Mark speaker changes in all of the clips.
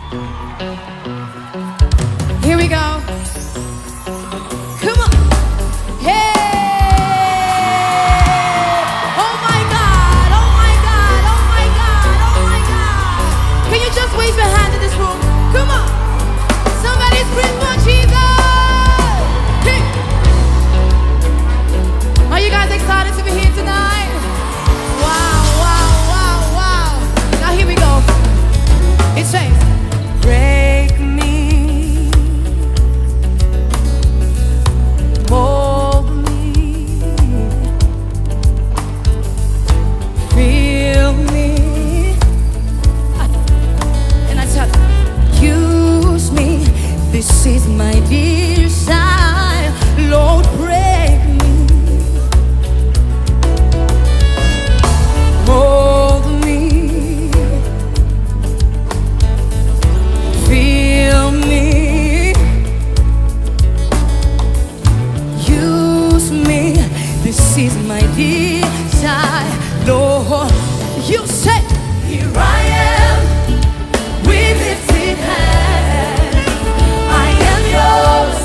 Speaker 1: Here we go. Come on. Hey! Oh my God! Oh my God! Oh my God! Oh my God! Can you just wave your hand in this room? Come on. Somebody scream for Jesus! Hey! Are you guys excited to be here tonight? Wow! Wow! Wow! Wow! Now here we go. It says, break me, mold me, fill me, and I tell you, use me. This is my desire, Lord, break me, mold me, fill me, use me. This is my desire, Lord. You say, here I am, with lifted hands. I am yours,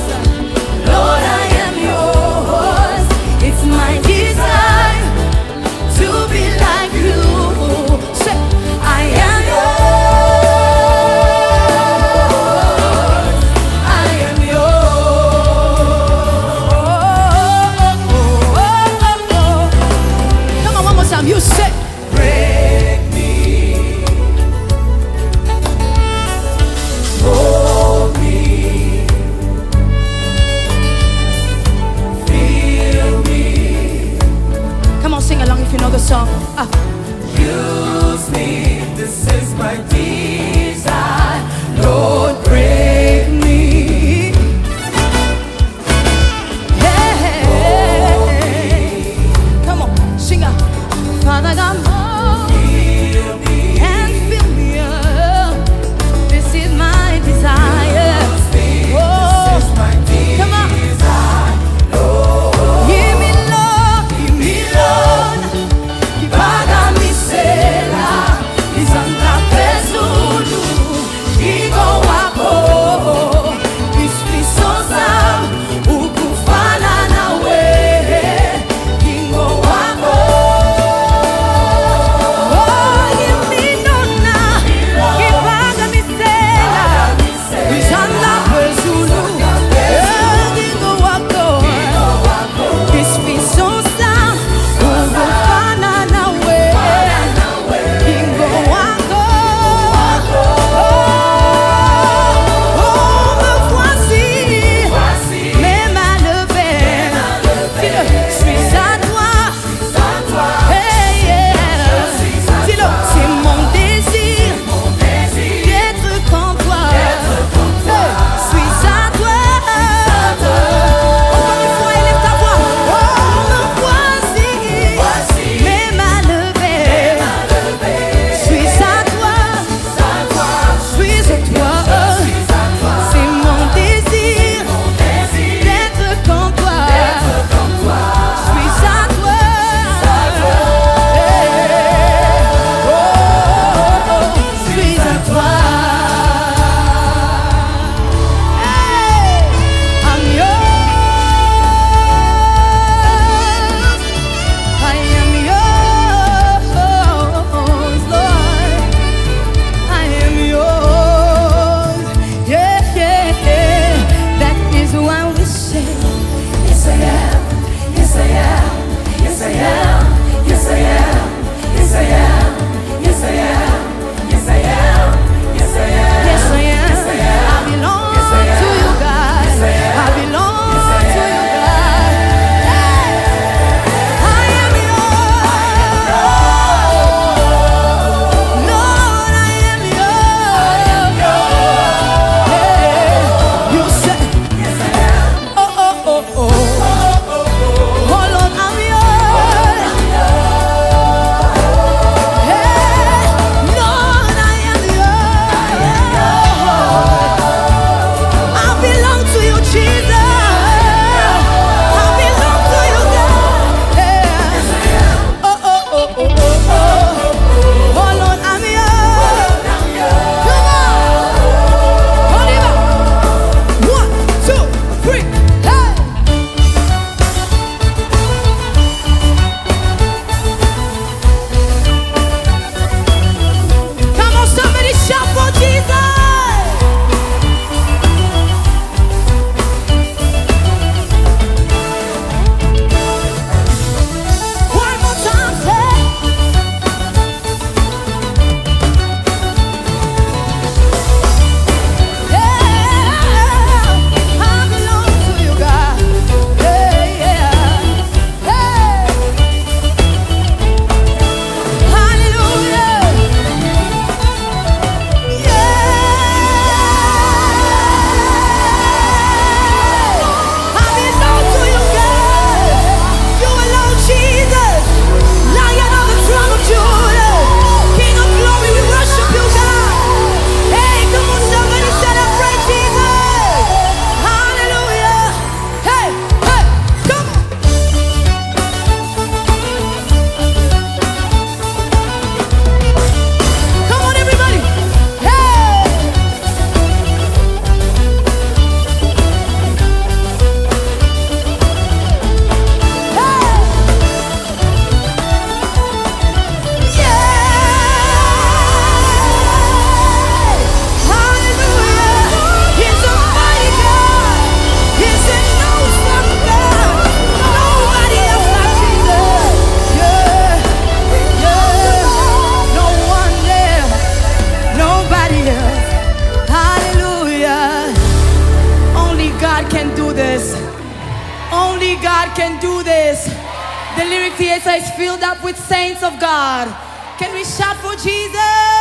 Speaker 1: God can do this. The lyric theater is filled up with saints of God. Can we shout for Jesus?